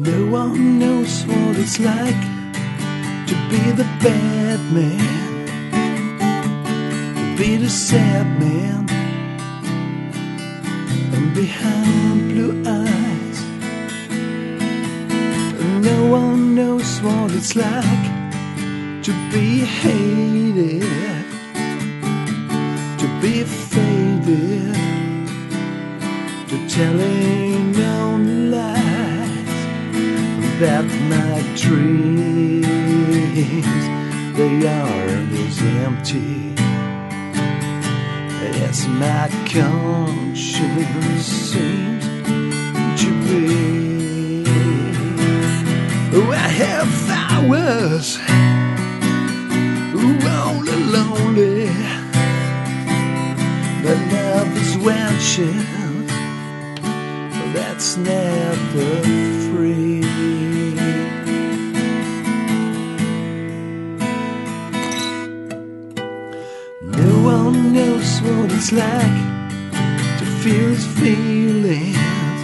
No one knows what it's like to be the bad man, to be the sad man, and behind blue eyes. No one knows what it's like to be hated, to be faded, to telling no lies. That my dreams, they are as empty as my conscience seems to be. Oh, I have flowers, only lonely, but love is wenches, that's never free. No one knows what it's like to feel his feelings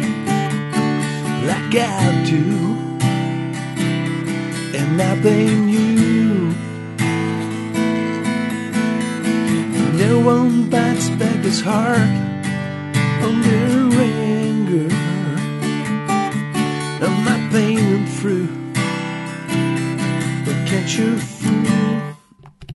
like I do, and nothing new. No one bites back his heart under anger. I'm not paying through, but can't you feel?